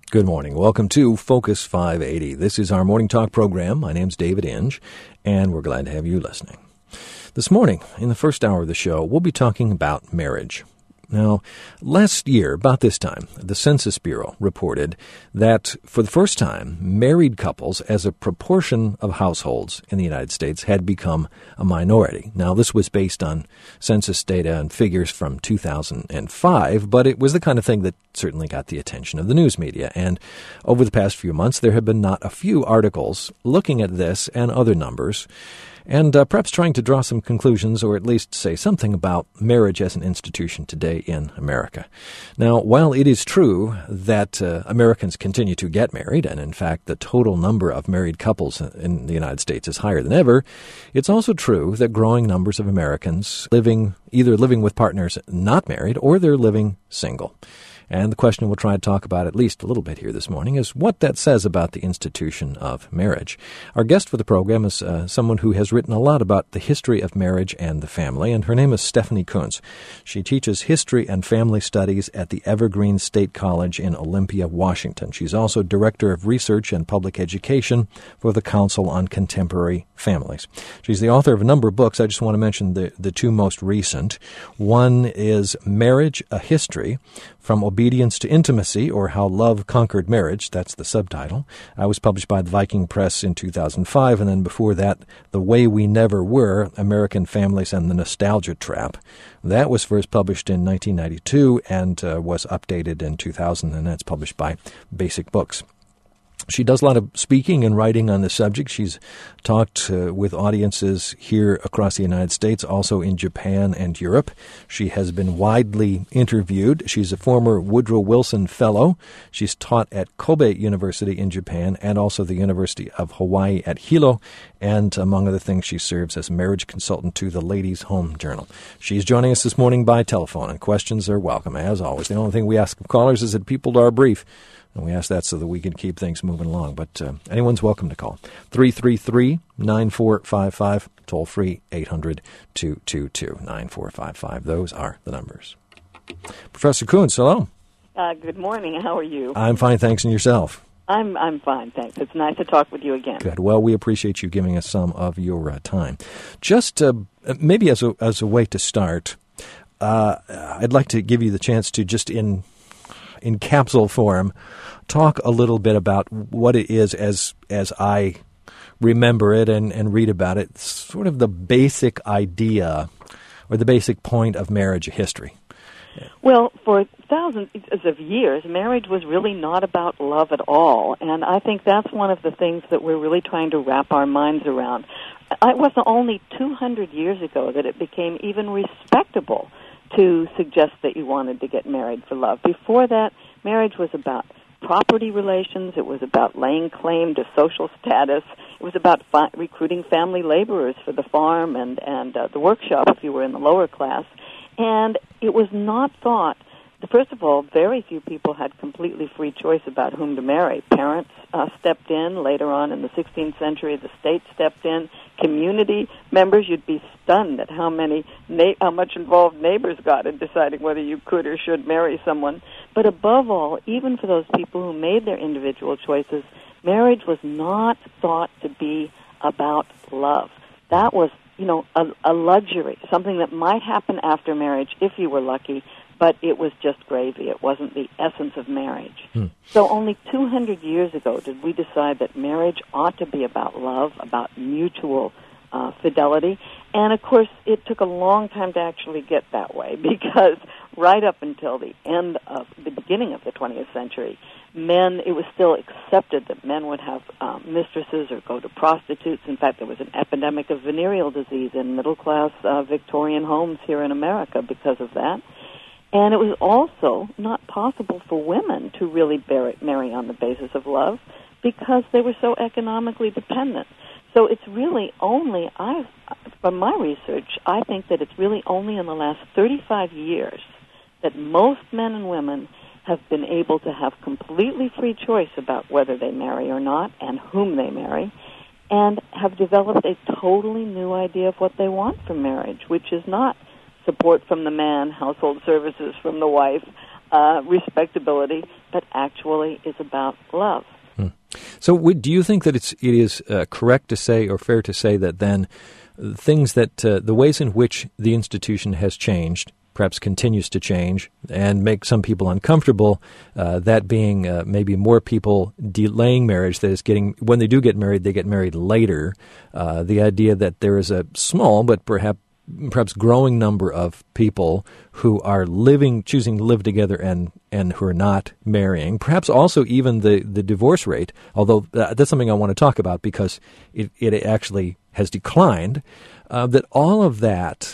Good morning. Welcome to Focus 580. This is our morning talk program. My name's David Inge, and we're glad to have you listening. This morning, in the first hour of the show, we'll be talking about marriage. Now, last year, about this time, the Census Bureau reported that for the first time, married couples as a proportion of households in the United States had become a minority. Now, this was based on census data and figures from 2005, but it was the kind of thing that certainly got the attention of the news media. And over the past few months, there have been not a few articles looking at this and other numbers, and perhaps trying to draw some conclusions or at least say something about marriage as an institution today in America. Now, while it is true that Americans continue to get married, and in fact the total number of married couples in the United States is higher than ever, it's also true that growing numbers of Americans either living with partners not married or they're living single. And the question we'll try to talk about at least a little bit here this morning is what that says about the institution of marriage. Our guest for the program is someone who has written a lot about the history of marriage and the family, and her name is Stephanie Coontz. She teaches history and family studies at the Evergreen State College in Olympia, Washington. She's also Director of Research and Public Education for the Council on Contemporary Families. She's the author of a number of books. I just want to mention the two most recent. One is Marriage, a History, From Obedience to Intimacy, or How Love Conquered Marriage. That's the subtitle. I was published by the Viking Press in 2005, and then before that, The Way We Never Were, American Families and the Nostalgia Trap. That was first published in 1992 and was updated in 2000, and that's published by Basic Books. She does a lot of speaking and writing on the subject. She's talked with audiences here across the United States, also in Japan and Europe. She has been widely interviewed. She's a former Woodrow Wilson Fellow. She's taught at Kobe University in Japan and also the University of Hawaii at Hilo. And among other things, she serves as marriage consultant to the Ladies' Home Journal. She's joining us this morning by telephone, and questions are welcome, as always. The only thing we ask of callers is that people are brief. And we ask that so that we can keep things moving along. But anyone's welcome to call. 333-9455, toll free 800-222-9455. Those are the numbers. Professor Coontz, hello. Good morning. How are you? I'm fine, thanks. And yourself? I'm fine, thanks. It's nice to talk with you again. Good. Well, we appreciate you giving us some of your time. Just maybe as a way to start, I'd like to give you the chance to just in capsule form, talk a little bit about what it is as I remember it and read about it, sort of the basic idea or the basic point of marriage history. Well, for thousands of years, marriage was really not about love at all, and I think that's one of the things that we're really trying to wrap our minds around. It wasn't only 200 years ago that it became even respectable to suggest that you wanted to get married for love. Before that, marriage was about property relations. It was about laying claim to social status. It was about recruiting family laborers for the farm and the workshop if you were in the lower class. And it was not thought, first of all, very few people had completely free choice about whom to marry. Parents stepped in. Later on in the 16th century, the state stepped in. Community members, you'd be stunned at how much involved neighbors got in deciding whether you could or should marry someone. But above all, even for those people who made their individual choices, marriage was not thought to be about love. That was, a luxury, something that might happen after marriage if you were lucky, but it was just gravy. It wasn't the essence of marriage. So only 200 years ago did we decide that marriage ought to be about love, about mutual fidelity. And, of course, it took a long time to actually get that way because right up until the beginning of the 20th century, it was still accepted that men would have mistresses or go to prostitutes. In fact, there was an epidemic of venereal disease in middle-class Victorian homes here in America because of that. And it was also not possible for women to really marry on the basis of love because they were so economically dependent. So it's really only, from my research, I think that it's really only in the last 35 years that most men and women have been able to have completely free choice about whether they marry or not and whom they marry, and have developed a totally new idea of what they want from marriage, which is not support from the man, household services from the wife, respectability, but actually is about love. So do you think that it is correct to say or fair to say that then things that the ways in which the institution has changed, perhaps continues to change and make some people uncomfortable, that being maybe more people delaying marriage, that is when they do get married, they get married later, the idea that there is a small but perhaps growing number of people who are choosing to live together and who are not marrying. Perhaps also even the divorce rate, although that's something I want to talk about because it actually has declined, that all of that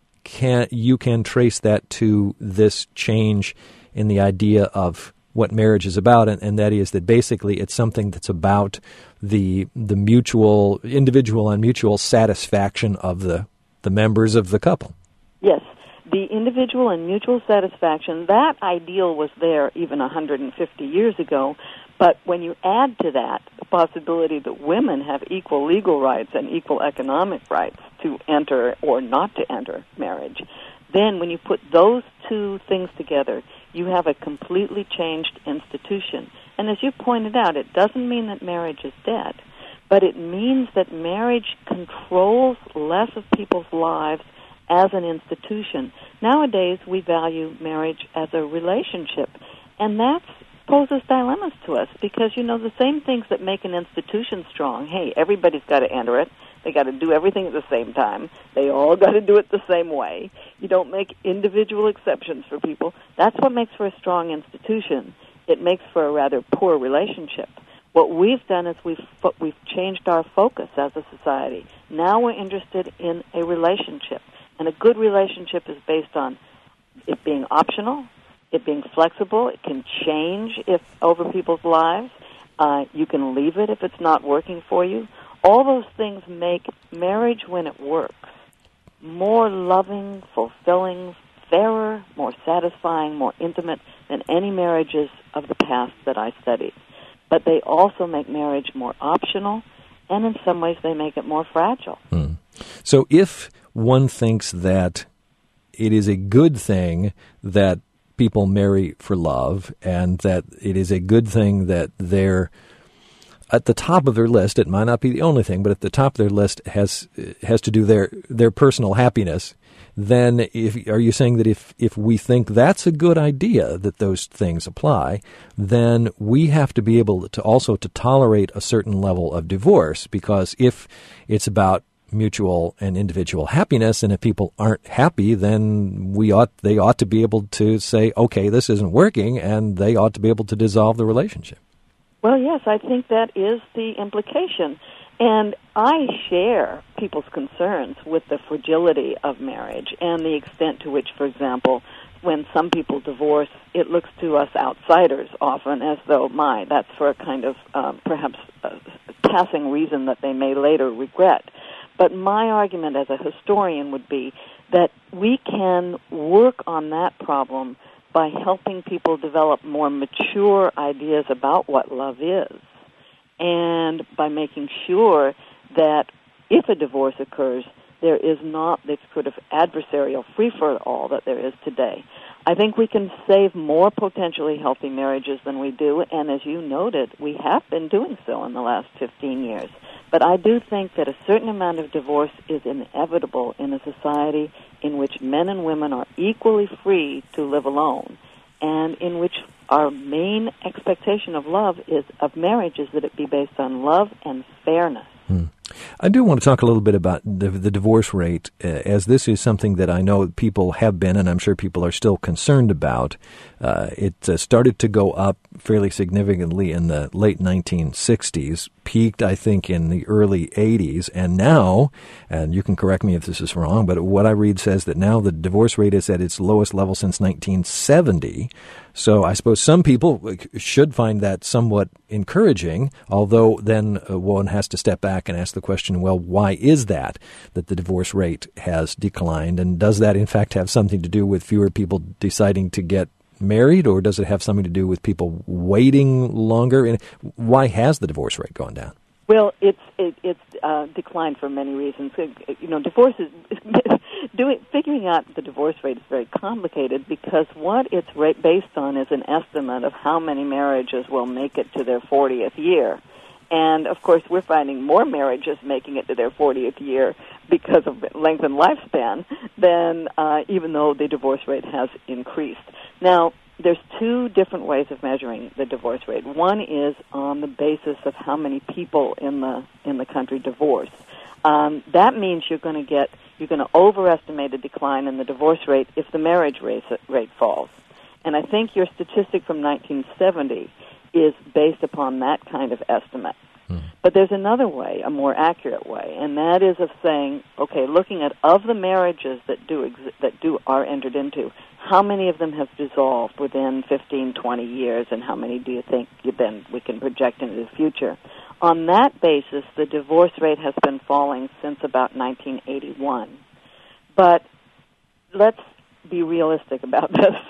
you can trace that to this change in the idea of what marriage is about, and that is that basically it's something that's about the mutual, individual and mutual satisfaction of the members of the couple. Yes, the individual and mutual satisfaction, that ideal was there even 150 years ago, but when you add to that the possibility that women have equal legal rights and equal economic rights to enter or not to enter marriage, then when you put those two things together, you have a completely changed institution. And as you pointed out, it doesn't mean that marriage is dead, but it means that marriage controls less of people's lives as an institution. Nowadays, we value marriage as a relationship, and that poses dilemmas to us because, the same things that make an institution strong, hey, everybody's got to enter it, they got to do everything at the same time, they all got to do it the same way, you don't make individual exceptions for people. That's what makes for a strong institution. It makes for a rather poor relationship. What we've done is we've changed our focus as a society. Now we're interested in a relationship. And a good relationship is based on it being optional, it being flexible, it can change over people's lives. You can leave it if it's not working for you. All those things make marriage, when it works, more loving, fulfilling, fairer, more satisfying, more intimate than any marriages of the past that I studied. But they also make marriage more optional, and in some ways they make it more fragile. So if one thinks that it is a good thing that people marry for love and that it is a good thing that they're at the top of their list, it might not be the only thing, but at the top of their list has to do their personal happiness, then are you saying that if we think that's a good idea, that those things apply, then we have to be able to also to tolerate a certain level of divorce? Because if it's about mutual and individual happiness, and if people aren't happy, then they ought to be able to say, okay, this isn't working, and they ought to be able to dissolve the relationship. Well, yes, I think that is the implication. And I share people's concerns with the fragility of marriage and the extent to which, for example, when some people divorce, it looks to us outsiders often as though, that's for a kind of perhaps passing reason that they may later regret. But my argument as a historian would be that we can work on that problem by helping people develop more mature ideas about what love is, and by making sure that if a divorce occurs, there is not this sort of adversarial free-for-all that there is today. I think we can save more potentially healthy marriages than we do, and as you noted, we have been doing so in the last 15 years. But I do think that a certain amount of divorce is inevitable in a society in which men and women are equally free to live alone, and in which our main expectation of marriage is that it be based on love and fairness. I do want to talk a little bit about the divorce rate, as this is something that I know people have been, and I'm sure people are still concerned about. It started to go up fairly significantly in the late 1960s, peaked, I think, in the early 80s, and now, and you can correct me if this is wrong, but what I read says that now the divorce rate is at its lowest level since 1970. So I suppose some people should find that somewhat encouraging, although then one has to step back and ask the question, well, why is that the divorce rate has declined? And does that, in fact, have something to do with fewer people deciding to get married, or does it have something to do with people waiting longer? And why has the divorce rate gone down? Well, it's declined for many reasons. Divorce is figuring out the divorce rate is very complicated because what it's based on is an estimate of how many marriages will make it to their 40th year. And, of course, we're finding more marriages making it to their 40th year because of lengthened lifespan than even though the divorce rate has increased. Now, there's two different ways of measuring the divorce rate. One is on the basis of how many people in the country divorce. That means you're going to overestimate a decline in the divorce rate if the marriage rate falls. And I think your statistic from 1970 is based upon that kind of estimate. But there's another way, a more accurate way, and that is of saying, okay, looking at of the marriages that are entered into, how many of them have dissolved within 15, 20 years, and how many do you think then we can project into the future? On that basis, the divorce rate has been falling since about 1981. But let's be realistic about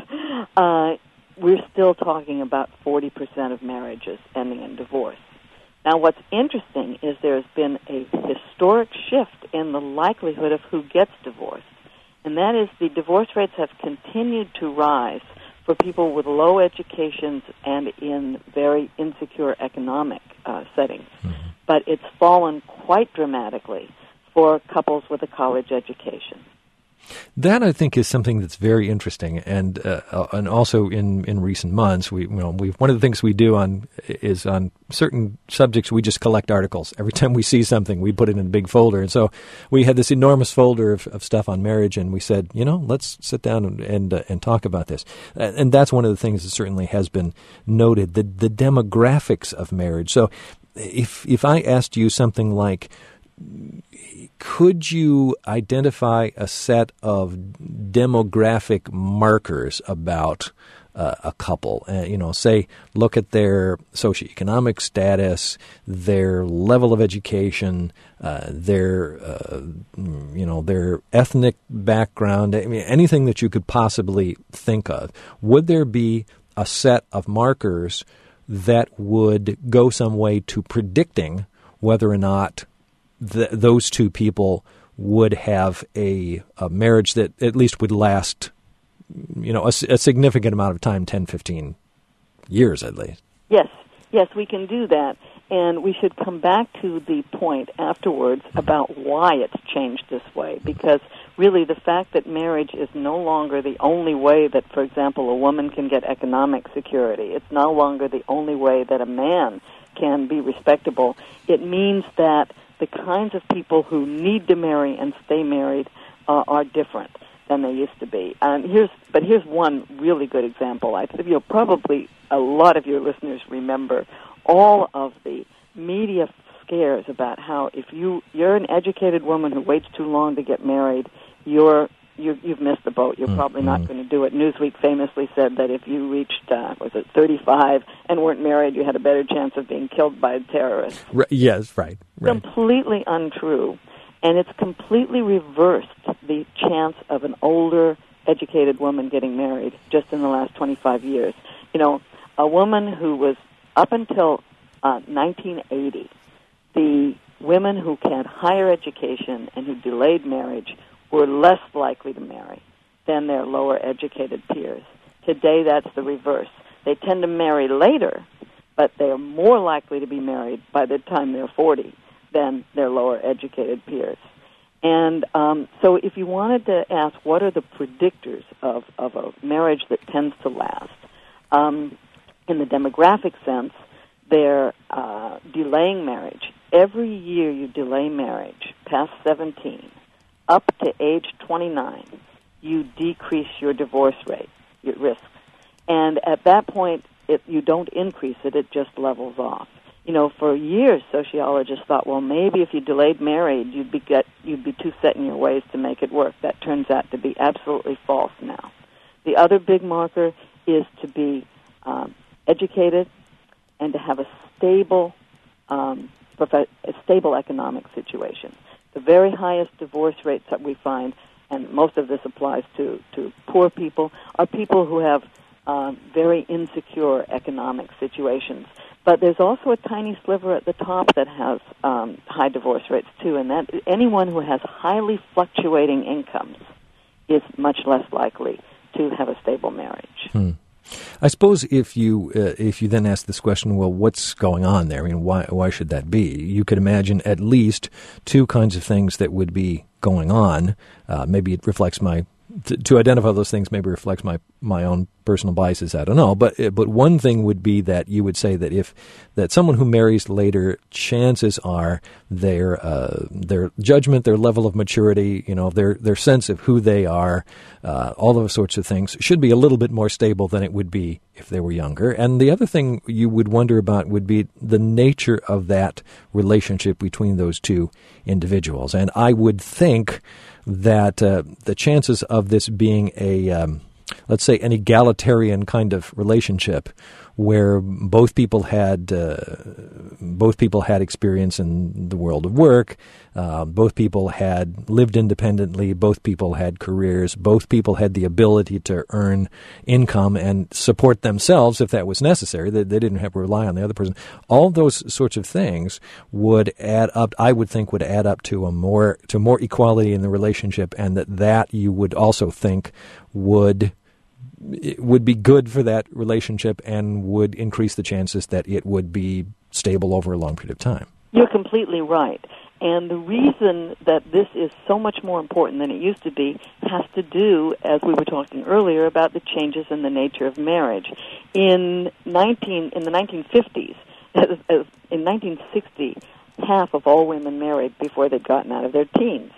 this. We're still talking about 40% of marriages ending in divorce. Now, what's interesting is there's been a historic shift in the likelihood of who gets divorced, and that is the divorce rates have continued to rise for people with low educations and in very insecure economic settings. Mm-hmm. But it's fallen quite dramatically for couples with a college education. That, I think, is something that's very interesting, and also in recent months, one of the things we do is on certain subjects, we just collect articles. Every time we see something, we put it in a big folder, and so we had this enormous folder of stuff on marriage, and we said, let's sit down and talk about this, and that's one of the things that certainly has been noted, the demographics of marriage. So, if I asked you something like, could you identify a set of demographic markers about a couple? Say, look at their socioeconomic status, their level of education, their ethnic background. I mean, anything that you could possibly think of. Would there be a set of markers that would go some way to predicting whether or not those two people would have a marriage that at least would last, a significant amount of time, 10, 15 years at least? Yes, we can do that. And we should come back to the point afterwards about why it's changed this way. Because really the fact that marriage is no longer the only way that, for example, a woman can get economic security, it's no longer the only way that a man can be respectable, it means that the kinds of people who need to marry and stay married are different than they used to be. Here's one really good example. Probably a lot of your listeners remember all of the media scares about how if you're an educated woman who waits too long to get married, you've missed the boat. You're probably not going to do it. Newsweek famously said that if you reached, 35 and weren't married, you had a better chance of being killed by a terrorist. Yes, right. Completely untrue. And it's completely reversed the chance of an older, educated woman getting married just in the last 25 years. A woman who was, up until 1980, the women who had higher education and who delayed marriage were less likely to marry than their lower educated peers. Today, that's the reverse. They tend to marry later, but they are more likely to be married by the time they're 40 than their lower educated peers. And so if you wanted to ask what are the predictors of a marriage that tends to last, in the demographic sense, they're delaying marriage. Every year you delay marriage past 17, up to age 29, you decrease your divorce rate, your risks. And at that point, you don't increase it, it just levels off. For years, sociologists thought, well, maybe if you delayed marriage, you'd be too set in your ways to make it work. That turns out to be absolutely false now. The other big marker is to be educated and to have a stable economic situation. The very highest divorce rates that we find, and most of this applies to poor people, are people who have very insecure economic situations. But there's also a tiny sliver at the top that has high divorce rates too, and that anyone who has highly fluctuating incomes is much less likely to have a stable marriage. I suppose if you then ask this question, well, what's going on there? I mean, why should that be? You could imagine at least two kinds of things that would be going on. Maybe it reflects to identify those things maybe reflects my own personal biases. I don't know, but one thing would be that you would say that someone who marries later, chances are their judgment, their level of maturity, their sense of who they are, all those sorts of things should be a little bit more stable than it would be if they were younger. And the other thing you would wonder about would be the nature of that relationship between those two individuals. And I would think that the chances of this being let's say, an egalitarian kind of relationship where both people had experience in the world of work, both people had lived independently, both people had careers, both people had the ability to earn income and support themselves if that was necessary. They didn't have to rely on the other person. All those sorts of things would add up. I would think would add up to more equality in the relationship, and that you would also think would be good for that relationship and would increase the chances that it would be stable over a long period of time. You're completely right. And the reason that this is so much more important than it used to be has to do, as we were talking earlier, about the changes in the nature of marriage. In the 1950s, in 1960, half of all women married before they'd gotten out of their teens.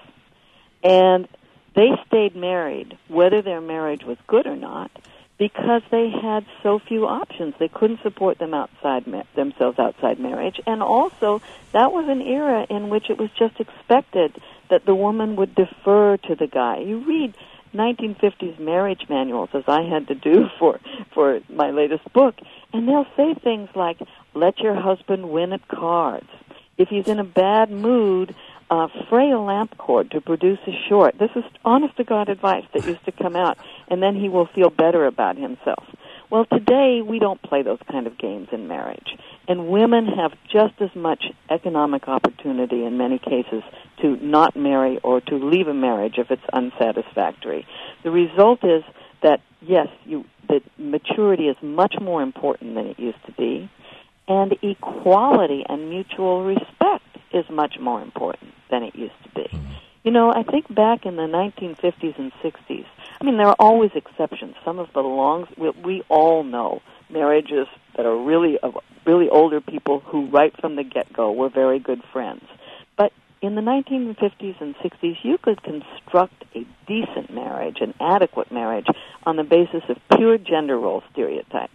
And they stayed married, whether their marriage was good or not, because they had so few options. They couldn't support themselves outside marriage. And also, that was an era in which it was just expected that the woman would defer to the guy. You read 1950s marriage manuals, as I had to do for my latest book, and they'll say things like, let your husband win at cards. If he's in a bad mood, fray a lamp cord to produce a short. This is honest-to-God advice that used to come out, and then he will feel better about himself. Well, today we don't play those kind of games in marriage, and women have just as much economic opportunity in many cases to not marry or to leave a marriage if it's unsatisfactory. The result is that, yes, that maturity is much more important than it used to be, and equality and mutual respect is much more important than it used to be. I think back in the 1950s and 60s, there are always exceptions. Some of the we all know marriages that are really older people who right from the get-go were very good friends. But in the 1950s and 60s, you could construct a decent marriage, an adequate marriage, on the basis of pure gender role stereotypes.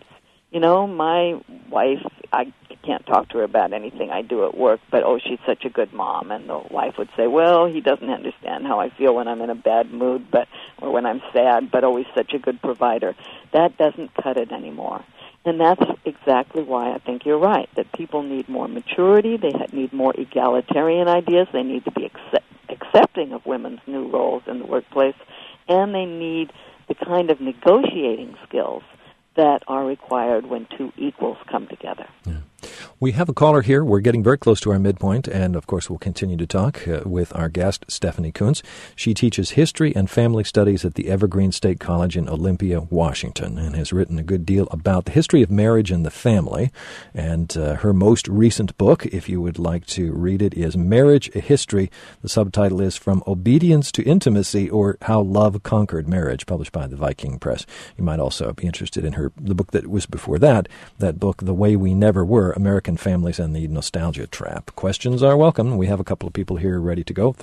My wife, I can't talk to her about anything I do at work, but, she's such a good mom. And the wife would say, well, he doesn't understand how I feel when I'm in a bad mood or when I'm sad, but he's such a good provider. That doesn't cut it anymore. And that's exactly why I think you're right, that people need more maturity, they need more egalitarian ideas, they need to be accepting of women's new roles in the workplace, and they need the kind of negotiating skills that are required when two equals come together. Yeah. We have a caller here. We're getting very close to our midpoint, and of course we'll continue to talk with our guest, Stephanie Coontz. She teaches history and family studies at the Evergreen State College in Olympia, Washington, and has written a good deal about the history of marriage and the family. And her most recent book, if you would like to read it, is Marriage, a History. The subtitle is From Obedience to Intimacy, or How Love Conquered Marriage, published by the Viking Press. You might also be interested in the book that was before that book, The Way We Never Were, American Families and the Nostalgia Trap. Questions are welcome. We have a couple of people here ready to go.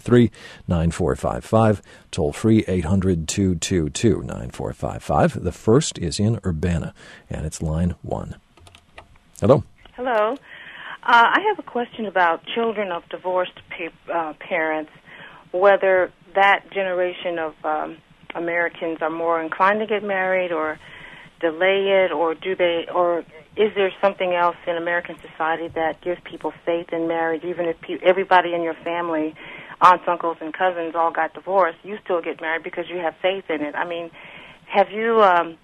333-9455. Toll free 800-222-9455. The first is in Urbana, and it's line 1. Hello. Hello. I have a question about children of divorced parents, whether that generation of Americans are more inclined to get married or delay it, or is there something else in American society that gives people faith in marriage? Even if everybody in your family, aunts, uncles, and cousins all got divorced, you still get married because you have faith in it. Have you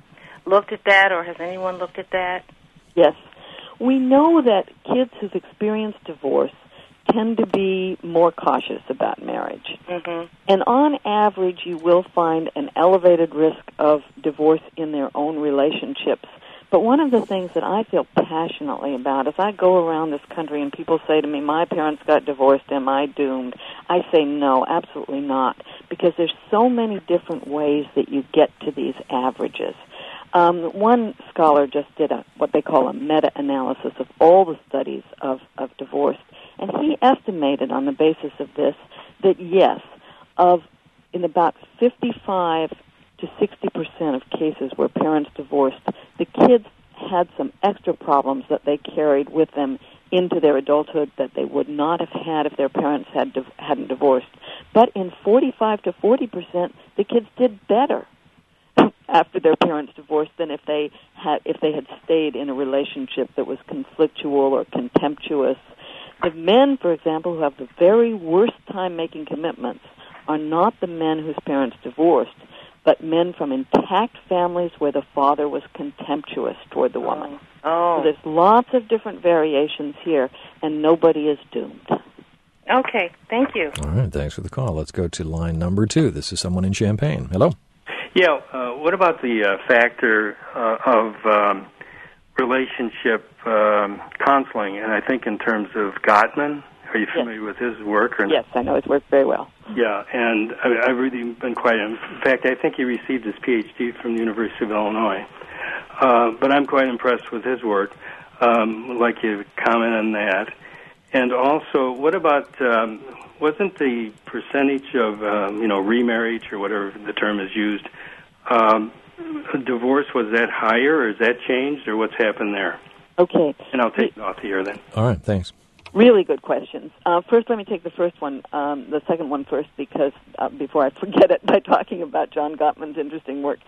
looked at that, or has anyone looked at that? Yes. We know that kids who've experienced divorce tend to be more cautious about marriage. Mm-hmm. And on average, you will find an elevated risk of divorce in their own relationships. But one of the things that I feel passionately about is I go around this country and people say to me, my parents got divorced, am I doomed? I say no, absolutely not, because there's so many different ways that you get to these averages. One scholar just did what they call a meta-analysis of all the studies of divorce, and he estimated on the basis of this that yes, in about 55 to 60% of cases where parents divorced, the kids had some extra problems that they carried with them into their adulthood that they would not have had if their parents hadn't divorced. But in 45 to 40%, the kids did better after their parents divorced than if they had stayed in a relationship that was conflictual or contemptuous. The men, for example, who have the very worst time making commitments are not the men whose parents divorced, but men from intact families where the father was contemptuous toward the woman. Oh. So there's lots of different variations here, and nobody is doomed. Okay, thank you. All right, thanks for the call. Let's go to line number 2. This is someone in Champaign. Hello? Yeah, what about the factor of relationship counseling? And I think in terms of Gottman, are you familiar with his work? Yes, I know his work very well. Yeah, and I've really been quite... In fact, I think he received his Ph.D. from the University of Illinois. But I'm quite impressed with his work. I'd like you to comment on that. And also, what about... wasn't the percentage of, remarriage, or whatever the term is used, divorce, was that higher, or has that changed, or what's happened there? Okay. And I'll take it off the air then. All right, thanks. Really good questions. First, let me take the first one, the second one first, because before I forget it, by talking about John Gottman's interesting work.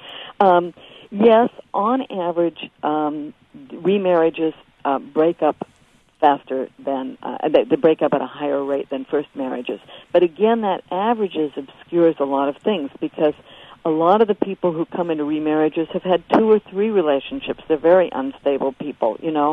Yes, on average, remarriages break up faster than they break up at a higher rate than first marriages. But again, that averages obscures a lot of things, because a lot of the people who come into remarriages have had 2 or 3 relationships. They're very unstable people,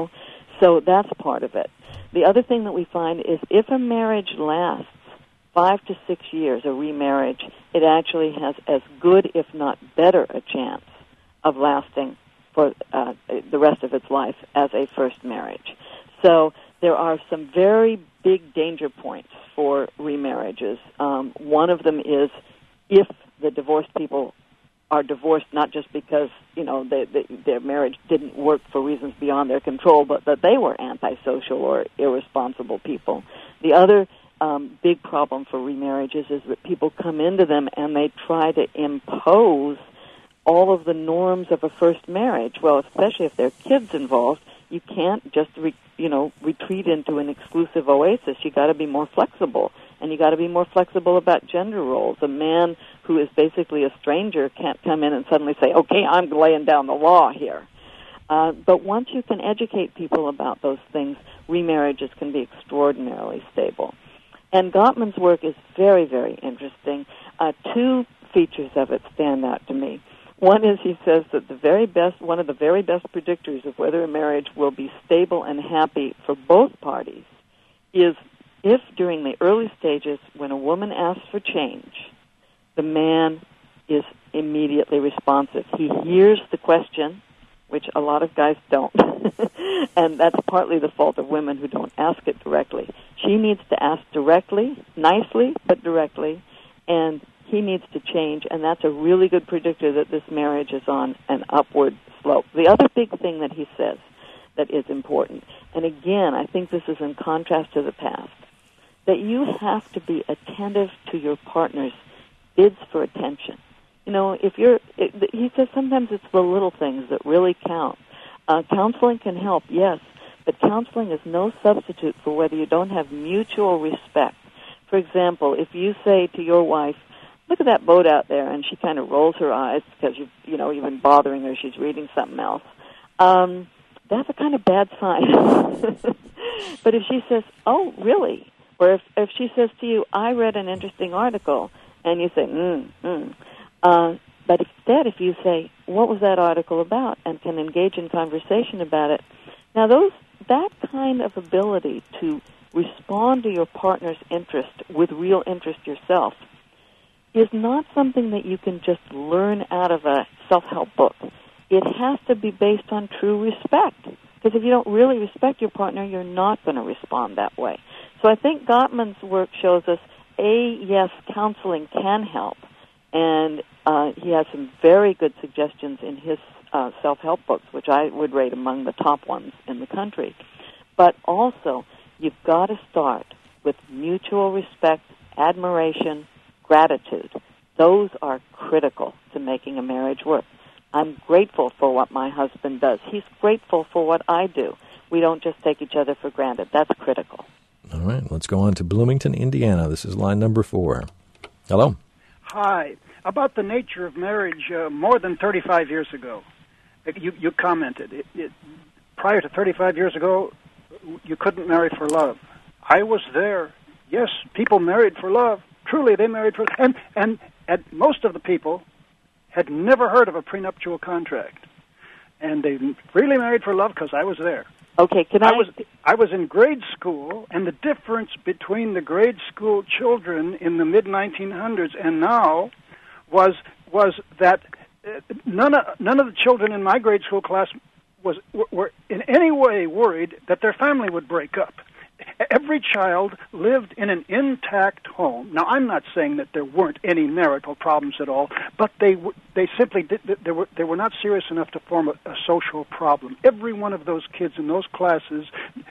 so that's part of it. The other thing that we find is if a marriage lasts 5 to 6 years, a remarriage, it actually has as good, if not better, a chance of lasting for the rest of its life as a first marriage. So there are some very big danger points for remarriages. One of them is if the divorced people are divorced not just because, their marriage didn't work for reasons beyond their control, but that they were antisocial or irresponsible people. The other big problem for remarriages is that people come into them and they try to impose all of the norms of a first marriage. Well, especially if there are kids involved, you can't just retreat into an exclusive oasis. You got to be more flexible, and you got to be more flexible about gender roles. A man who is basically a stranger can't come in and suddenly say, "Okay, I'm laying down the law here." But once you can educate people about those things, remarriages can be extraordinarily stable. And Gottman's work is very, very interesting. 2 features of it stand out to me. One is he says that one of the very best predictors of whether a marriage will be stable and happy for both parties is if during the early stages when a woman asks for change, the man is immediately responsive. He hears the question, which a lot of guys don't, and that's partly the fault of women who don't ask it directly. She needs to ask directly, nicely, but directly, and he needs to change, and that's a really good predictor that this marriage is on an upward slope. The other big thing that he says that is important, and again, I think this is in contrast to the past, that you have to be attentive to your partner's bids for attention. He says sometimes it's the little things that really count. Counseling can help, yes, but counseling is no substitute for whether you don't have mutual respect. For example, if you say to your wife, "Look at that boat out there," and she kind of rolls her eyes because you've been bothering her, she's reading something else, that's a kind of bad sign. But if she says, "Oh, really?" Or if she says to you, "I read an interesting article," and you say, But instead, if you say, what was that article about, and can engage in conversation about it, now that kind of ability to respond to your partner's interest with real interest yourself is not something that you can just learn out of a self-help book. It has to be based on true respect. Because if you don't really respect your partner, you're not going to respond that way. So I think Gottman's work shows us, yes, counseling can help. And he has some very good suggestions in his self-help books, which I would rate among the top ones in the country. But also, you've got to start with mutual respect, admiration, gratitude. Those are critical to making a marriage work. I'm grateful for what my husband does. He's grateful for what I do. We don't just take each other for granted. That's critical. All right, let's go on to Bloomington, Indiana. This is line number 4. Hello. Hi. About the nature of marriage, more than 35 years ago, you commented. Prior to 35 years ago, you couldn't marry for love. I was there. Yes, people married for love. Truly, they married for love. And most of the people had never heard of a prenuptial contract. And they really married for love because I was there. Okay, I was in grade school, and the difference between the grade school children in the mid-1900s and now was that none of the children in my grade school class were in any way worried that their family would break up. Every child lived in an intact home. Now, I'm not saying that there weren't any marital problems at all, but they simply they were not serious enough to form a social problem. Every one of those kids in those classes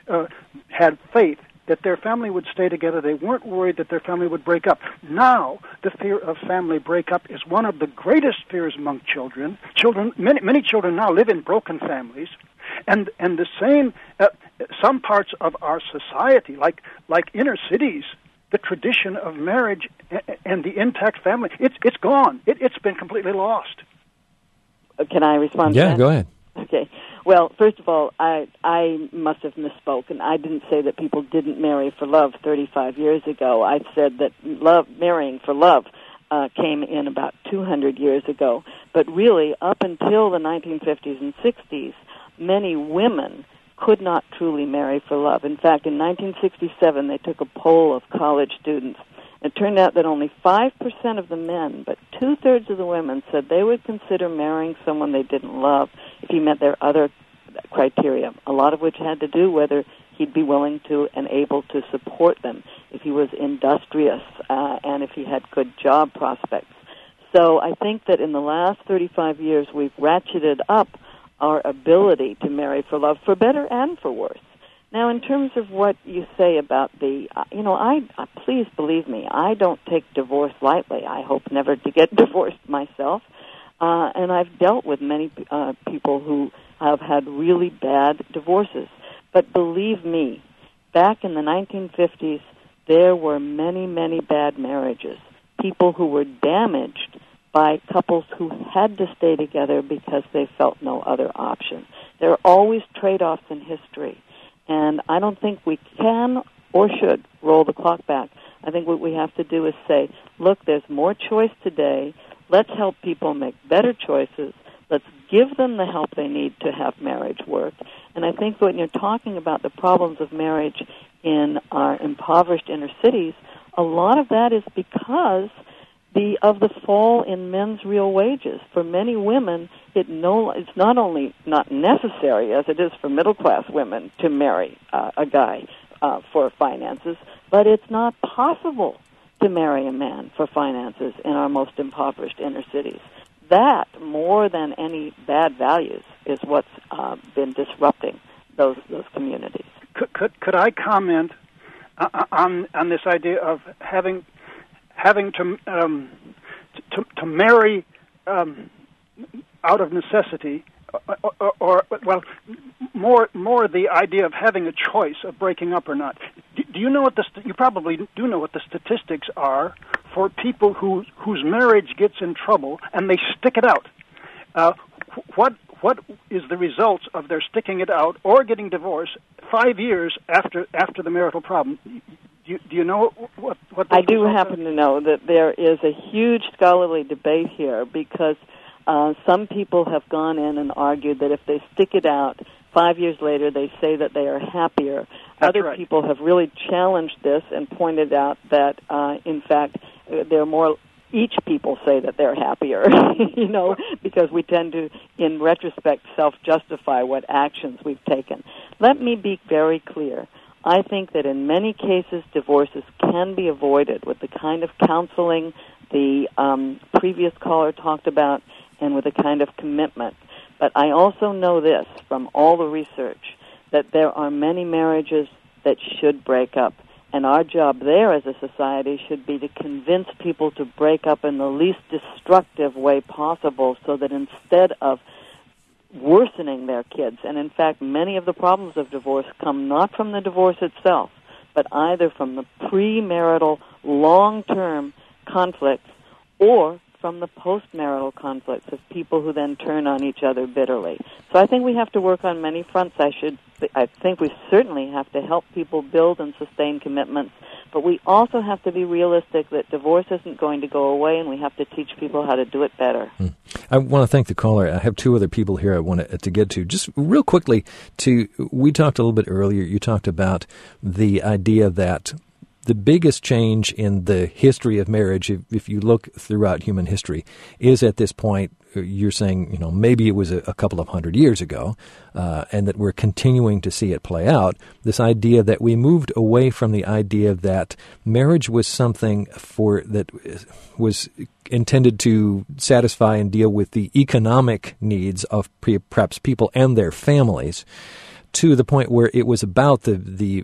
had faith that their family would stay together. They weren't worried that their family would break up. Now, the fear of family breakup is one of the greatest fears among children. Many children now live in broken families, and the same. Some parts of our society, like inner cities, the tradition of marriage and the intact family, it's gone. It's been completely lost. Can I respond to that? Yeah, go ahead. Okay. Well, first of all, I must have misspoken. I didn't say that people didn't marry for love 35 years ago. I said that marrying for love came in about 200 years ago. But really, up until the 1950s and 60s, many women could not truly marry for love. In fact, in 1967, they took a poll of college students. It turned out that only 5% of the men, but 2/3 of the women said they would consider marrying someone they didn't love if he met their other criteria, a lot of which had to do whether he'd be willing to and able to support them, if he was industrious, and if he had good job prospects. So I think that in the last 35 years, we've ratcheted up our ability to marry for love, for better and for worse. Now, in terms of what you say about please believe me, I don't take divorce lightly. I hope never to get divorced myself. And I've dealt with many people who have had really bad divorces. But believe me, back in the 1950s, there were many, many bad marriages. People who were damaged by couples who had to stay together because they felt no other option. There are always trade-offs in history, and I don't think we can or should roll the clock back. I think what we have to do is say, look, there's more choice today. Let's help people make better choices. Let's give them the help they need to have marriage work. And I think when you're talking about the problems of marriage in our impoverished inner cities, a lot of that is because of the fall in men's real wages. For many women, it's not only not necessary, as it is for middle-class women, to marry a guy for finances, but it's not possible to marry a man for finances in our most impoverished inner cities. That, more than any bad values, is what's been disrupting those communities. Could I comment on this idea of having to marry out of necessity, or more the idea of having a choice of breaking up or not. Do you know what you probably do know what the statistics are for people whose marriage gets in trouble and they stick it out? What is the results of their sticking it out or getting divorced 5 years after the marital problem? Do you know what I do happen to know that there is a huge scholarly debate here because some people have gone in and argued that if they stick it out, 5 years later they say that they are happier. That's Other right. people have really challenged this and pointed out that, in fact, they're more... Each people say that they're happier, because we tend to, in retrospect, self-justify what actions we've taken. Let me be very clear. I think that in many cases, divorces can be avoided with the kind of counseling the previous caller talked about and with a kind of commitment. But I also know this from all the research, that there are many marriages that should break up. And our job there as a society should be to convince people to break up in the least destructive way possible so that instead of worsening their kids, and in fact many of the problems of divorce come not from the divorce itself, but either from the premarital long-term conflicts or from the postmarital conflicts of people who then turn on each other bitterly. So I think we have to work on many fronts. I think we certainly have to help people build and sustain commitments, but we also have to be realistic that divorce isn't going to go away, and we have to teach people how to do it better. I want to thank the caller. I have two other people here I want to get to. Just real quickly, we talked a little bit earlier, you talked about the idea that the biggest change in the history of marriage, if you look throughout human history, is at this point, you're saying, maybe it was a couple of 100 years ago, and that we're continuing to see it play out, this idea that we moved away from the idea that marriage was something that was intended to satisfy and deal with the economic needs of perhaps people and their families, to the point where it was about the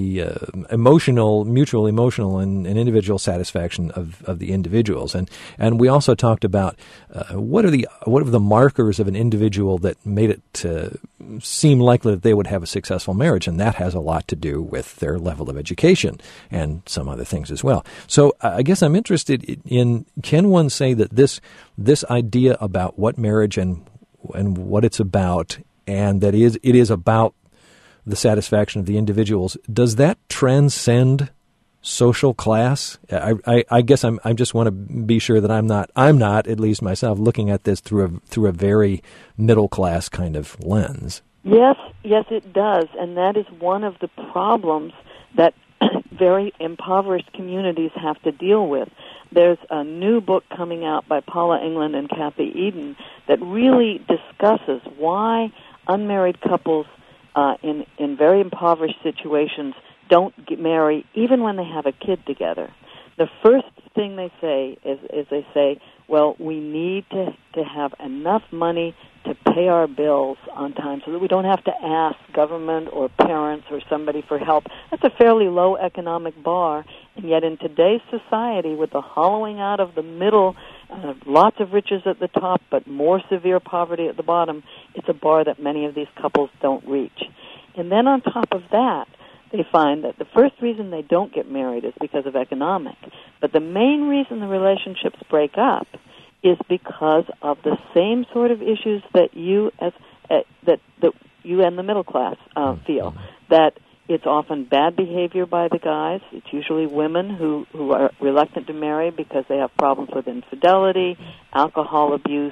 mutual emotional and individual satisfaction of the individuals, and we also talked about what are the markers of an individual that made it seem likely that they would have a successful marriage, and that has a lot to do with their level of education and some other things as well. So I guess I'm interested in, can one say that this idea about what marriage and what it's about, and that it is about the satisfaction of the individuals, does that transcend social class? I guess I just want to be sure that I'm not at least myself looking at this through a very middle class kind of lens. Yes, it does, and that is one of the problems that very impoverished communities have to deal with. There's a new book coming out by Paula England and Kathy Eden that really discusses why unmarried couples in very impoverished situations don't get married even when they have a kid together. The first thing they say is they say, well, we need to have enough money to pay our bills on time so that we don't have to ask government or parents or somebody for help. That's a fairly low economic bar, and yet in today's society, with the hollowing out of the middle, lots of riches at the top but more severe poverty at the bottom, it's a bar that many of these couples don't reach. And then on top of that, they find that the first reason they don't get married is because of economic, but the main reason the relationships break up is because of the same sort of issues that you that you and the middle class feel. That it's often bad behavior by the guys. It's usually women who are reluctant to marry because they have problems with infidelity, alcohol abuse,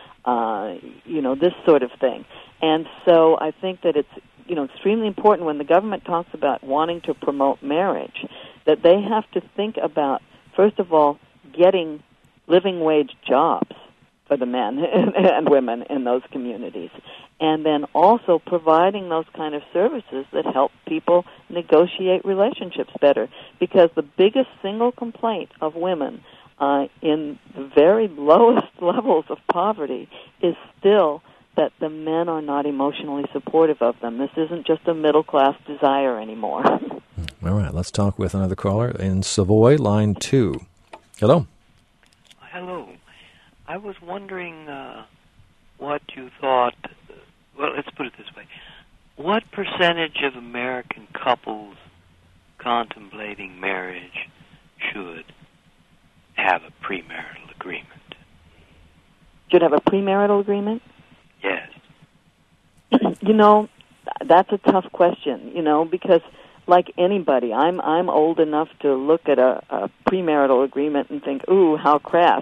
this sort of thing. And so I think that it's extremely important when the government talks about wanting to promote marriage, that they have to think about, first of all, getting living wage jobs for the men and women in those communities, and then also providing those kind of services that help people negotiate relationships better. Because the biggest single complaint of women in the very lowest levels of poverty is still that the men are not emotionally supportive of them. This isn't just a middle-class desire anymore. All right, let's talk with another caller in Savoy, line 2. Hello. Hello. I was wondering what you thought, well, let's put it this way. What percentage of American couples contemplating marriage should have a premarital agreement? Should have a premarital agreement? Yes. That's a tough question, because like anybody, I'm old enough to look at a premarital agreement and think, ooh, how crass,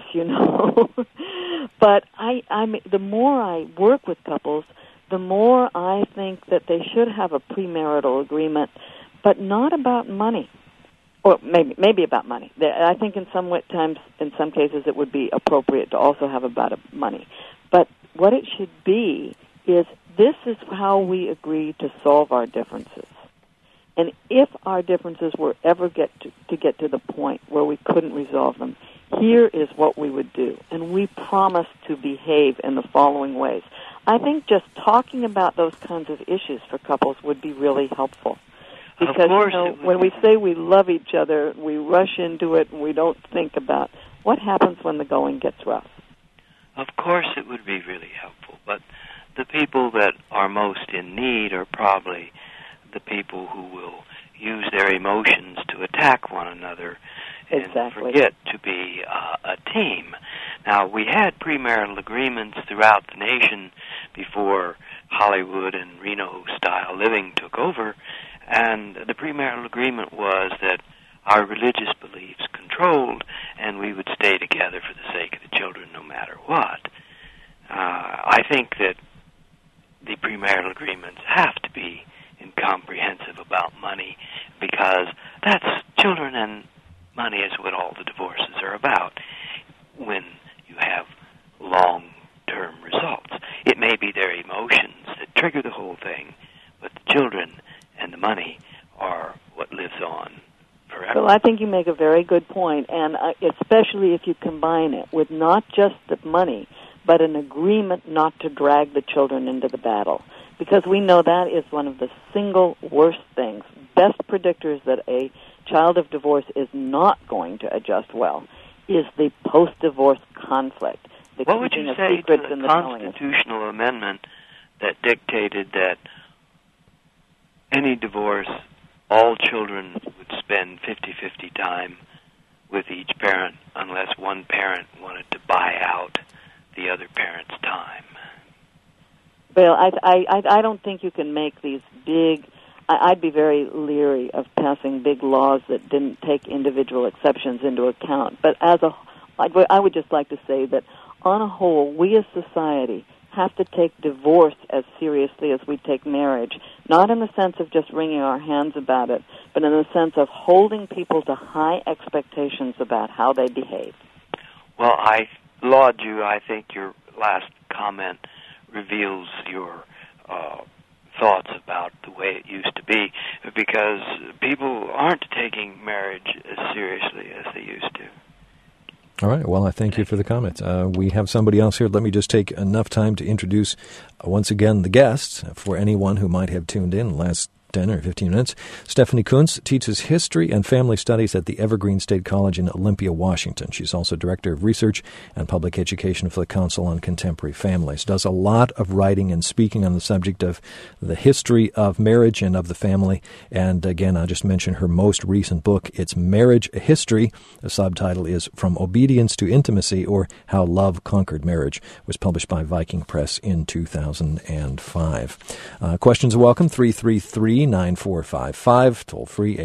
But the more I work with couples, the more I think that they should have a premarital agreement, but not about money. Or maybe about money. I think in some cases, it would be appropriate to also have about money. But what it should be is, this is how we agree to solve our differences. And if our differences were ever get to the point where we couldn't resolve them, here is what we would do. And we promise to behave in the following ways. I think just talking about those kinds of issues for couples would be really helpful. Because, when we say we love each other, we rush into it and we don't think about what happens when the going gets rough. Of course it would be really helpful, but the people that are most in need are probably the people who will use their emotions to attack one another and forget to be a team. Now, we had premarital agreements throughout the nation before Hollywood and Reno-style living took over, and the premarital agreement was that our religious beliefs controlled, and we would stay together for the sake of the children no matter what. I think that the premarital agreements have to be incomprehensive about money, because that's children and money is what all the divorces are about when you have long-term results. It may be their emotions that trigger the whole thing, but the children and the money are what lives on forever. Well, I think you make a very good point, and especially if you combine it with not just the money, but an agreement not to drag the children into the battle. Because we know that is one of the single worst things, best predictors that a child of divorce is not going to adjust well, is the post-divorce conflict. What would you say to the constitutional amendment that dictated that any divorce, all children would spend 50-50 time with each parent unless one parent wanted to buy out the other parent's time? Well, I don't think you can make these big... I'd be very leery of passing big laws that didn't take individual exceptions into account. But I would just like to say that on a whole, we as society have to take divorce as seriously as we take marriage, not in the sense of just wringing our hands about it, but in the sense of holding people to high expectations about how they behave. Well, I laud you. I think your last comment reveals your thoughts about the way it used to be, because people aren't taking marriage as seriously as they used to. All right. Well, I thank you for the comments. We have somebody else here. Let me just take enough time to introduce once again the guests for anyone who might have tuned in the last 10 or 15 minutes. Stephanie Kuntz teaches history and family studies at the Evergreen State College in Olympia, Washington. She's also director of research and public education for the Council on Contemporary Families. Does a lot of writing and speaking on the subject of the history of marriage and of the family. And again, I'll just mention her most recent book. It's Marriage, a History. The subtitle is From Obedience to Intimacy, or How Love Conquered Marriage. It was published by Viking Press in 2005. Questions are welcome. 333-9455, toll free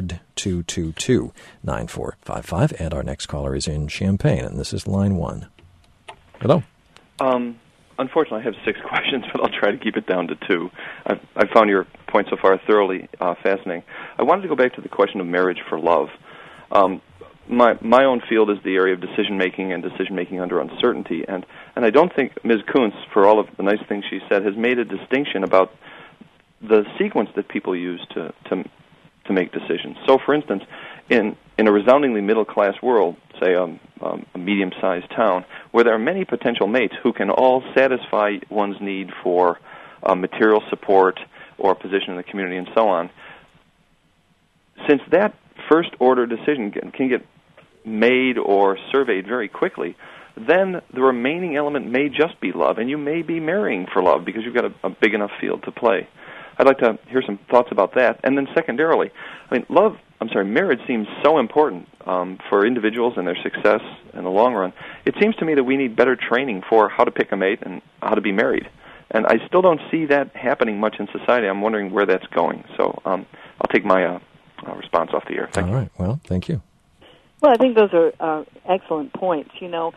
800-222-9455. And our next caller is in Champaign, and this is line 1. Hello. Unfortunately, I have 6 questions, but I'll try to keep it down to 2. I found your point so far thoroughly fascinating. I wanted to go back to the question of marriage for love. My own field is the area of decision-making and decision-making under uncertainty, and I don't think Ms. Kuntz, for all of the nice things she said, has made a distinction about the sequence that people use to make decisions. So, for instance, in a resoundingly middle-class world, say a medium-sized town, where there are many potential mates who can all satisfy one's need for material support or position in the community and so on, since that first-order decision can get made or surveyed very quickly, then the remaining element may just be love, and you may be marrying for love because you've got a big enough field to play. I'd like to hear some thoughts about that. And then secondarily, marriage seems so important for individuals and their success in the long run. It seems to me that we need better training for how to pick a mate and how to be married. And I still don't see that happening much in society. I'm wondering where that's going. So I'll take my response off the air. Thank you. All right. Well, thank you. Well, I think those are excellent points.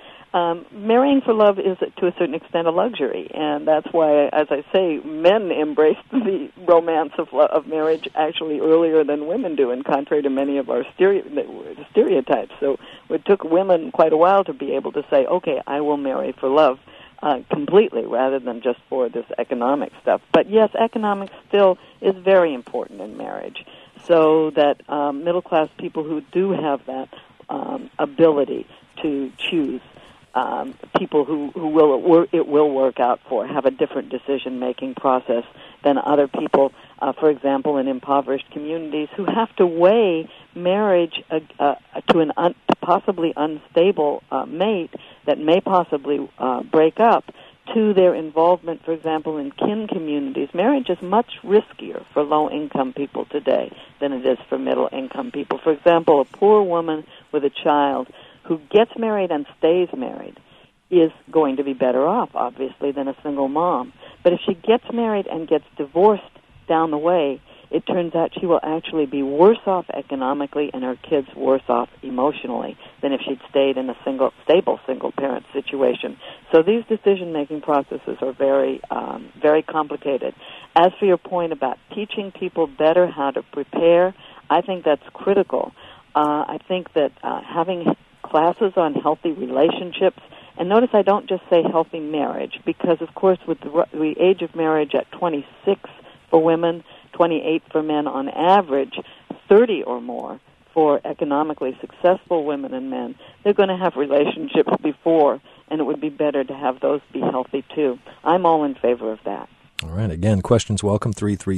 Marrying for love is, to a certain extent, a luxury, and that's why, as I say, men embrace the romance of marriage actually earlier than women do, and contrary to many of our stereotypes. So it took women quite a while to be able to say, okay, I will marry for love completely, rather than just for this economic stuff. But yes, economics still is very important in marriage, so that middle-class people who do have that ability to choose people who it will work out for, have a different decision-making process than other people, for example, in impoverished communities who have to weigh marriage to an possibly unstable mate that may possibly break up to their involvement, for example, in kin communities. Marriage is much riskier for low-income people today than it is for middle-income people. For example, a poor woman with a child who gets married and stays married is going to be better off, obviously, than a single mom. But if she gets married and gets divorced down the way, it turns out she will actually be worse off economically and her kids worse off emotionally than if she'd stayed in a stable single-parent situation. So these decision-making processes are very, very complicated. As for your point about teaching people better how to prepare, I think that's critical. I think that having classes on healthy relationships, and notice I don't just say healthy marriage, because, of course, with the age of marriage at 26 for women, 28 for men on average, 30 or more for economically successful women and men, they're going to have relationships before, and it would be better to have those be healthy too. I'm all in favor of that. All right. Again, questions welcome,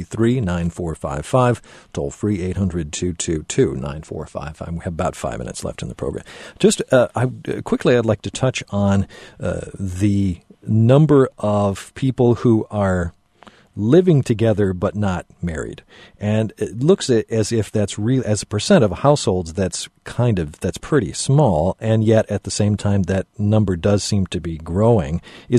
333-9455. Toll free, 800-222-9455. We have about 5 minutes left in the program. Just I'd like to touch on the number of people who are living together but not married. And it looks as if that's real as a percent of households, that's pretty small, and yet at the same time that number does seem to be growing.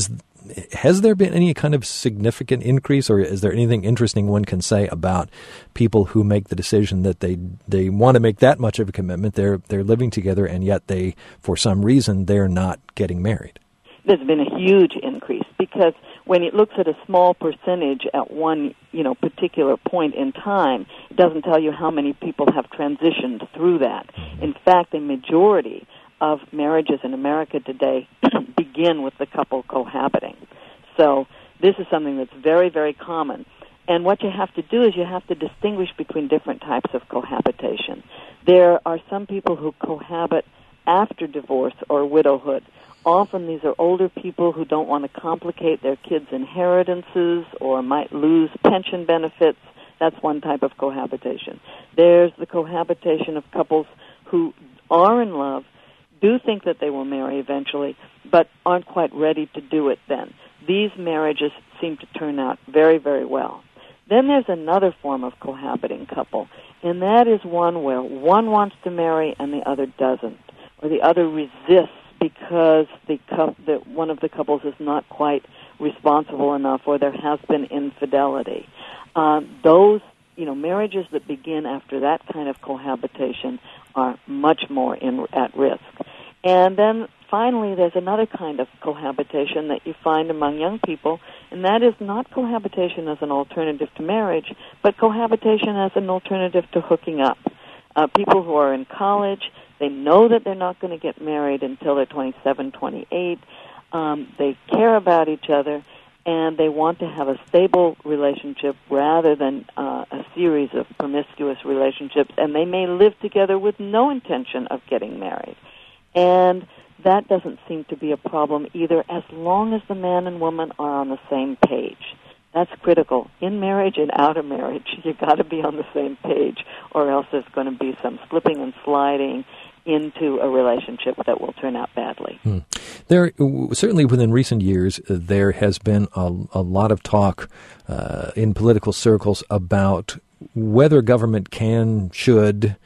Has there been any kind of significant increase, or is there anything interesting one can say about people who make the decision that they want to make that much of a commitment? They're living together, and yet for some reason, they're not getting married. There's been a huge increase, because when it looks at a small percentage at one particular point in time, it doesn't tell you how many people have transitioned through that. In fact, the majority of marriages in America today begin with the couple cohabiting. So this is something that's very, very common. And what you have to do is you have to distinguish between different types of cohabitation. There are some people who cohabit after divorce or widowhood. Often these are older people who don't want to complicate their kids' inheritances or might lose pension benefits. That's one type of cohabitation. There's the cohabitation of couples who are in love, do think that they will marry eventually, but aren't quite ready to do it then. These marriages seem to turn out very, very well. Then there's another form of cohabiting couple, and that is one where one wants to marry and the other doesn't, or the other resists because one of the couples is not quite responsible enough, or there has been infidelity. Those marriages that begin after that kind of cohabitation are much more at risk. And then finally, there's another kind of cohabitation that you find among young people, and that is not cohabitation as an alternative to marriage, but cohabitation as an alternative to hooking up. People who are in college, they know that they're not going to get married until they're 27, 28. They care about each other, and they want to have a stable relationship rather than a series of promiscuous relationships, and they may live together with no intention of getting married. And that doesn't seem to be a problem either, as long as the man and woman are on the same page. That's critical. In marriage and out of marriage, you've got to be on the same page, or else there's going to be some slipping and sliding into a relationship that will turn out badly. There, certainly within recent years, there has been a lot of talk in political circles about whether government should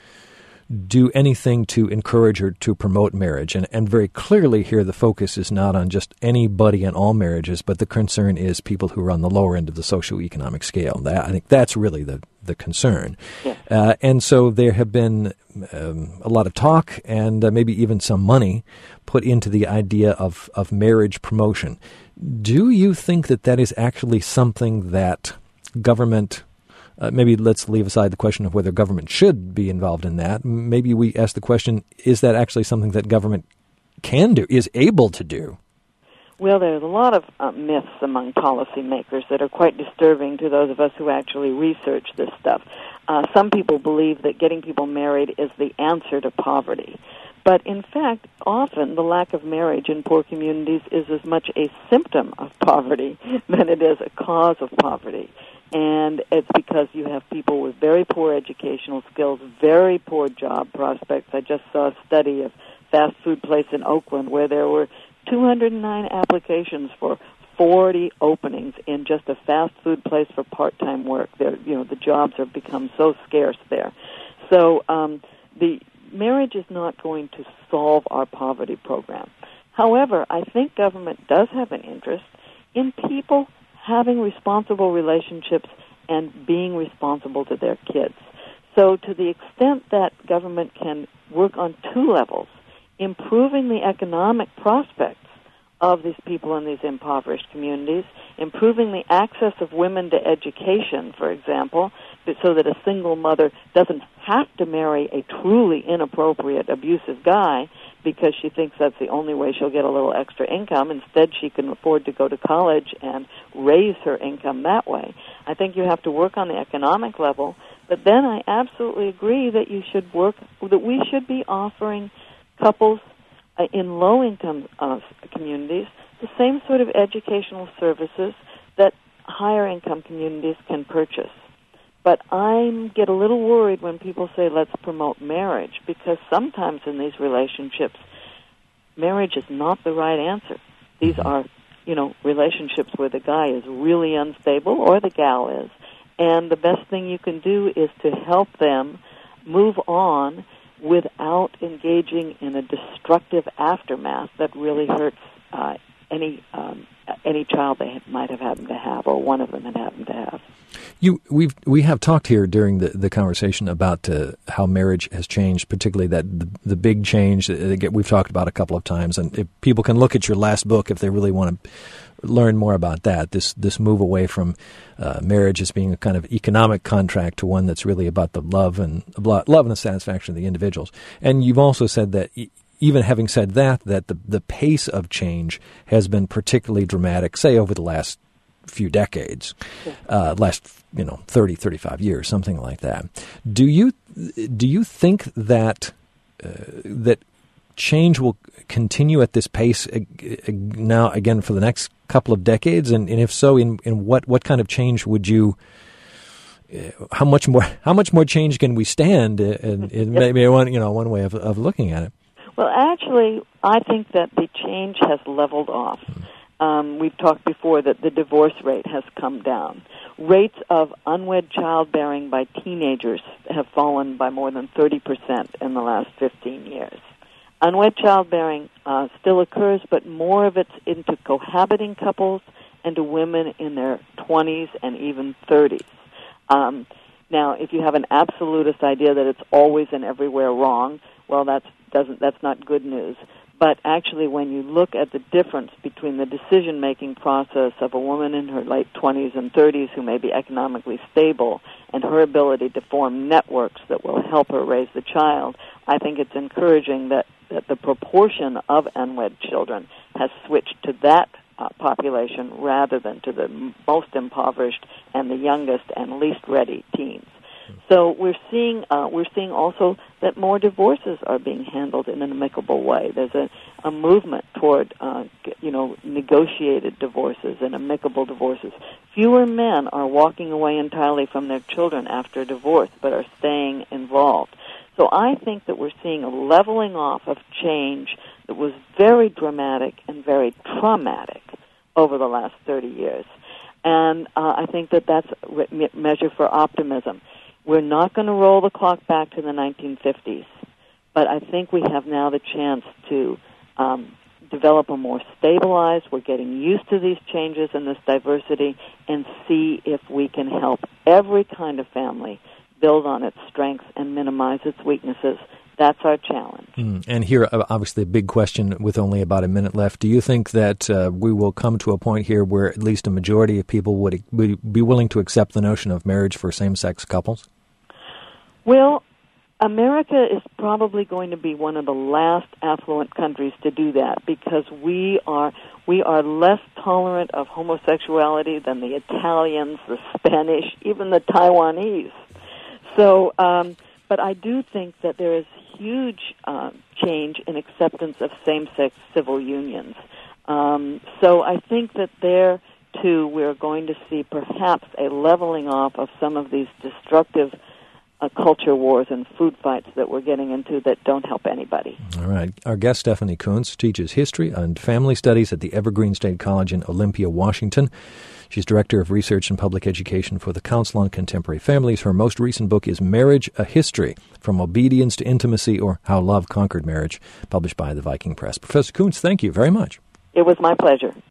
do anything to encourage or to promote marriage. And very clearly here the focus is not on just anybody and all marriages, but the concern is people who are on the lower end of the socioeconomic scale. I think that's really the concern. Yeah. And so there have been a lot of talk and maybe even some money put into the idea of marriage promotion. Do you think that is actually something that government, maybe let's leave aside the question of whether government should be involved in that. Maybe we ask the question, is that actually something that government can do, is able to do? Well, there's a lot of myths among policymakers that are quite disturbing to those of us who actually research this stuff. Some people believe that getting people married is the answer to poverty. But in fact, often the lack of marriage in poor communities is as much a symptom of poverty than it is a cause of poverty. And it's because you have people with very poor educational skills, very poor job prospects. I just saw a study of fast food place in Oakland where there were 209 applications for 40 openings in just a fast food place for part-time work. The jobs have become so scarce there. So the marriage is not going to solve our poverty program. However, I think government does have an interest in people having responsible relationships and being responsible to their kids. So to the extent that government can work on two levels, improving the economic prospects of these people in these impoverished communities, improving the access of women to education, for example, so that a single mother doesn't have to marry a truly inappropriate, abusive guy because she thinks that's the only way she'll get a little extra income. Instead, she can afford to go to college and raise her income that way. I think you have to work on the economic level, but then I absolutely agree that we should be offering couples in low-income communities the same sort of educational services that higher-income communities can purchase. But I get a little worried when people say, let's promote marriage, because sometimes in these relationships, marriage is not the right answer. These are, relationships where the guy is really unstable, or the gal is, and the best thing you can do is to help them move on without engaging in a destructive aftermath that really hurts any child they might have happened to have, or one of them had happened to have. We have talked here during the conversation about how marriage has changed, particularly that the big change that we've talked about a couple of times. And if people can look at your last book if they really want to learn more about that. This move away from marriage as being a kind of economic contract to one that's really about the love and the satisfaction of the individuals. And you've also said that. Even having said that the pace of change has been particularly dramatic, say, over the last few decades, last 30, 35 years, something like that. Do you think that that change will continue at this pace now again for the next couple of decades? And if so, in what kind of change would you? How much more change can we stand? In maybe one way of looking at it. Well, actually, I think that the change has leveled off. We've talked before that the divorce rate has come down. Rates of unwed childbearing by teenagers have fallen by more than 30% in the last 15 years. Unwed childbearing still occurs, but more of it's into cohabiting couples and to women in their 20s and even 30s. Now, if you have an absolutist idea that it's always and everywhere wrong, well, that's not good news. But actually, when you look at the difference between the decision-making process of a woman in her late 20s and 30s who may be economically stable and her ability to form networks that will help her raise the child, I think it's encouraging that the proportion of unwed children has switched to that population rather than to the most impoverished and the youngest and least ready teens. So we're seeing also that more divorces are being handled in an amicable way. There's a movement toward negotiated divorces and amicable divorces. Fewer men are walking away entirely from their children after a divorce, but are staying involved. So I think that we're seeing a leveling off of change that was very dramatic and very traumatic over the last 30 years. And I think that that's a measure for optimism. We're not going to roll the clock back to the 1950s, but I think we have now the chance to develop a more stabilized, we're getting used to these changes and this diversity, and see if we can help every kind of family build on its strengths and minimize its weaknesses. That's our challenge. And here, obviously, a big question with only about a minute left. Do you think that we will come to a point here where at least a majority of people would be willing to accept the notion of marriage for same-sex couples? Well, America is probably going to be one of the last affluent countries to do that because we are less tolerant of homosexuality than the Italians, the Spanish, even the Taiwanese. So, but I do think that there is huge change in acceptance of same-sex civil unions. So I think that there, too, we're going to see perhaps a leveling off of some of these destructive culture wars and food fights that we're getting into that don't help anybody. All right. Our guest, Stephanie Coontz, teaches history and family studies at the Evergreen State College in Olympia, Washington. She's Director of Research and Public Education for the Council on Contemporary Families. Her most recent book is Marriage, A History, From Obedience to Intimacy, or How Love Conquered Marriage, published by the Viking Press. Professor Coontz, thank you very much. It was my pleasure.